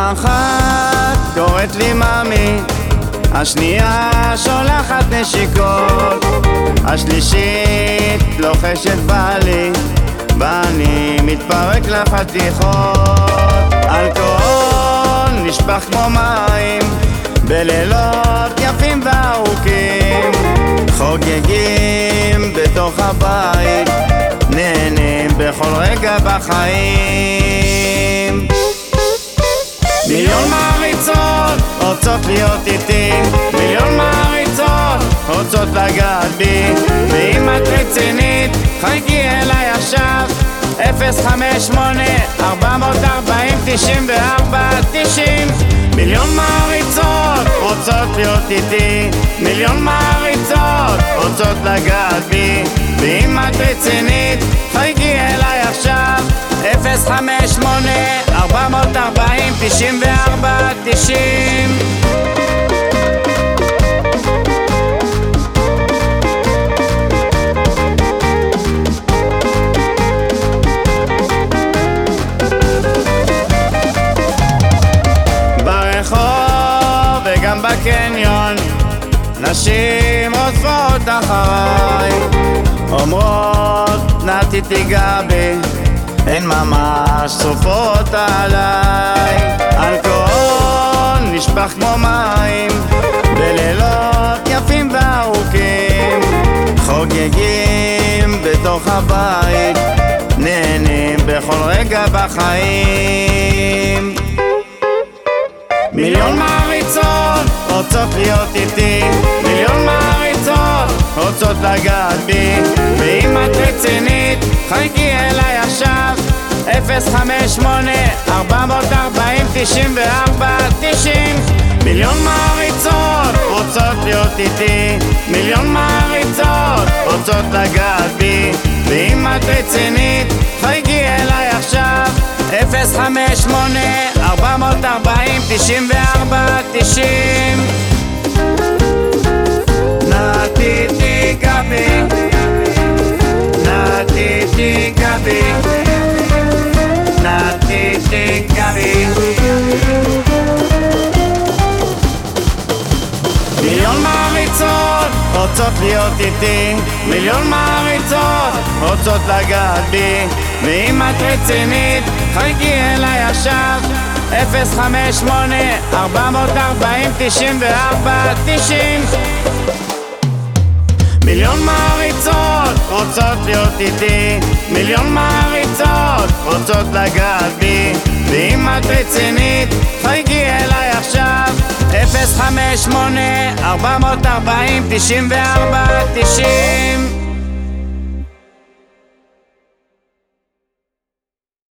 האחת קוראת לי מאמי, השנייה שולחת נשיקות, השלישית לוחשת בעלי, ואני מתפרק לחתיכות. אלכוהול נשפך כמו מים בלילות יפים וארוכים, חוגגים בתוך הבית, נהנים בכל רגע בחיים. מיליון מעריצות רוצות להיות איתי, מיליון מעריצות רוצות לגעת בי, ואם את רצינית חייגי אליי עכשיו 058-440-94-90. מיליון מעריצות רוצות להיות איתי, מיליון מעריצות רוצות לגעת בי, ואם את רצינית חייגי אליי עכשיו 058-440-94-90. וגם בקניון נשים רודפות אחריי, אומרות נתי תיגע בי, הן ממש צופות עליי. אלכוהול נשפך כמו מים בלילות יפים וארוכים, חוגגים בתוך הבית, נהנים בכל רגע בחיים. מיליון מעריצות רוצות להיות איתי, מיליון מעריצות רוצות לגעת בי, ואם את רצינית חייגי אליי עכשיו 058-440-94-90. מיליון מעריצות רוצות להיות איתי, מיליון מעריצות רוצות לגעת בי, ואם את רצינית חייגי אליי עכשיו 058-440-94-90. נתי תיגע בי, נתי תיגע בי, נתי תיגע בי. מיליון מעריצות רוצות להיות איתי, מיליון מעריצות רוצות לגעת בי, ואם את רצינית חייגי אליי עכשיו 058-440-94-90. מיליון מעריצות רוצות להיות איתי, מיליון מעריצות רוצות לגעת בי, ואם את רצינית חייגי אליי עכשיו 058-440-94-90.